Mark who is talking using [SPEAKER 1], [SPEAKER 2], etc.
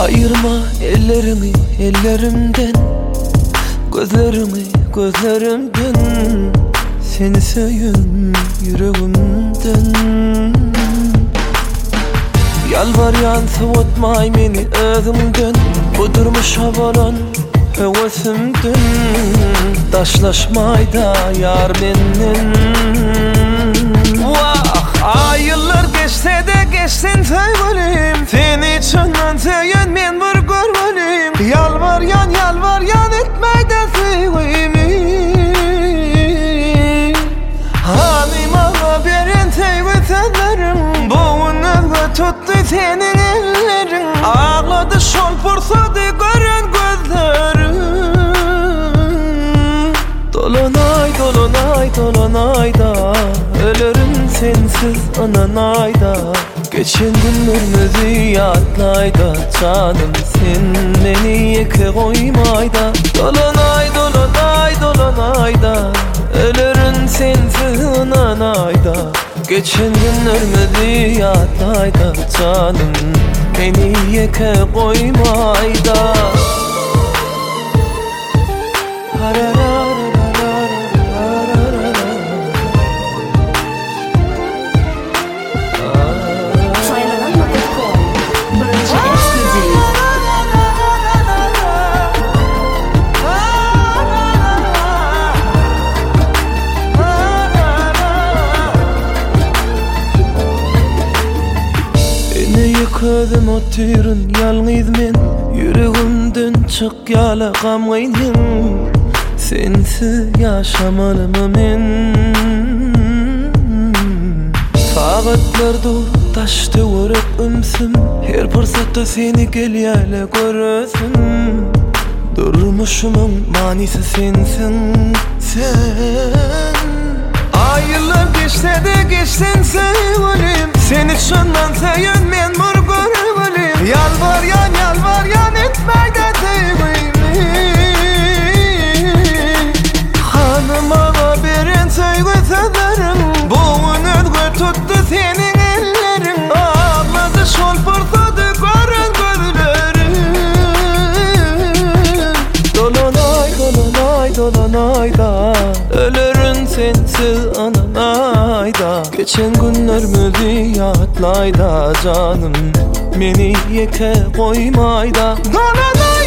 [SPEAKER 1] Ayırma ellerimi ellerimden, gözlerimi gözlerimden, seni seveyim yüreğimden. Yalvaryan soğutmay beni özümden, budurmuş havalan hevesimden. Taşlaşmayda yar benden. Vah, ayıllar geçse de geçsin sevgilim, seni içinden seven men bir görmelim. Yalvaryan etmeyde sevgimi, halime haberin sevgi sözlerim. Boğunluğu tuttu senin ellerin, ağladı şol fırsatı gören gözlerim. Dolanay dolanay dolanayda, ölürüm sensiz ananayda. Geçen günlerimizi yadlayda, canım sen beni yeke koymayda. Dolanay dolanay dolanayda, ölürüm sensiz ananayda. Geçen günlerimizi yadlayda, canım beni yeke koymayda. Yıkadım oturun yalnız men, yüreğimden çık yala gamgaydım. Sensiz yaşamalımı men. Saatler dur taştı vurup ümsüm, her fırsatta seni gel yala görürsün. Durmuşumun manisi sensin sen. Aylar geçse de geçsin sevgilim, seni şundan seven men mor görmelim. Yalvaryan etmeyde sevgimi, hanıma haberin sevgi sözlerim. Boğunluğu tuttu senin ellerin, ağladı şol fırsatı gören gözlerim. Dolanay dolanay dolanayda, ölürün sensiz ananayda. Geçen günlerimizi yadlayda, canım beni yeke koymayda. Dolanay